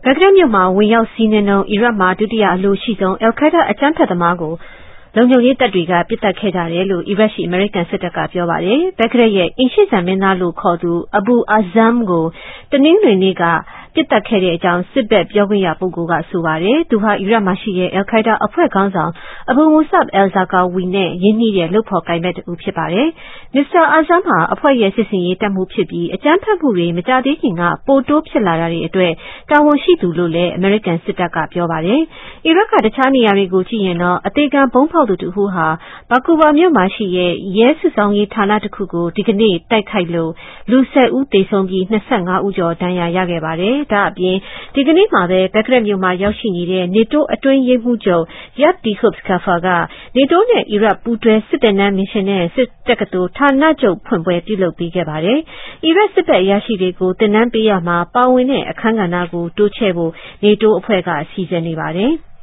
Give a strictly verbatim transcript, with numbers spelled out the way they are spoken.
ဂဒက်မြို့မှာဝင်ရောက်စီးနင်းတော့အီရတ်မှာဒုတိယအလိုရှိဆုံးအယ်ခိုင်းဒါအကြမ်းဖက်သမားကိုလုံခြုံရေးတပ်တွေကပစ်တက်ခဲ့ကြတယ်လို့အီရတ်ရှိအမေရိကန်စစ်တပ်ကပြောပါတယ်။ဘဂဒက်ရဲ့အင်ရှိဇန်မင်းသားလို့ခေါ်သူအဘူအာဇမ်ကိုတနင်္ဂနွေနေ့ကပစ်တက်ခဲ့တဲ့အကြောင်းစစ်ဘက်ပြောခွင့်ရပုဂ္ဂိုလ်ကဆိုပါတယ်။သူဟာအီရတ်မှာရှိတဲ့အယ်ခိုင်းဒါအဖွဲ့ခေါင်းဆောင်အဘူမူဆပ်အယ်ဇာကာဝီနဲ့ရင်းနှီးတဲ့လုပ်ဖော်ကိုင်ဘက်တူဖြစ်ပါတယ်။မစ္စတာအာဇမ်ဟာအဖွဲ့ရဲ့စစ်စင်ရေးတပ်မှုဖြစ်ပြီးအကြမ်းဖက်မှုတွေမကြသေးခင်ကပိုတိုးဖြစ်လာတာတွေအတွက်တာဝန်ရှိသူလို့လည်းအမေရိကန်စစ်တပ်ကပြောပါတယ်။အီရတ်ကတခြားနေရာတွေကိုကြည့်ရင်တော့အသေးခံဘုံဖောက်သူတူဟာဘာကူဘာမြို့မှာရှိတဲ့ရဲစုဆောင်ရေးဌာနတစ်ခုကိုဒီကနေ့တိုက်ခိုက်လို့လူဆယ်ဦးသေဆုံးပြီး၂၅ဦးကျော်ဒဏ်ရာရခဲ့ပါတယ်။ဒါအပြင်ဒီကနေ့မှာပဲဘဂဒက်မြို့မှာရောက်ရှိနေတဲ့နေတိုးအတွင်းရေးမှူးချုပ်ရပ်ဒီခုတ်ခါဖာကနေတိုးနဲ့အီရတ်ပူးတွဲစစ်တပ်နန်းမစ်ရှင်နဲ့စစ်တက္ကသိုလ်ဌာနချုပ်ဖွင့်ပွဲပြုလုပ်ပေးခဲ့ပါတယ်။အီရတ်စစ်ဘက်အရာရှိတွေကိုသင်တန်းပေးရမှာပါဝင်တဲ့အခမ်းကဏ္ဍကိုတိုးချဲ့ဖို့နေတိုးအဖွဲ့ကစီစဉ်နေပါတယ်။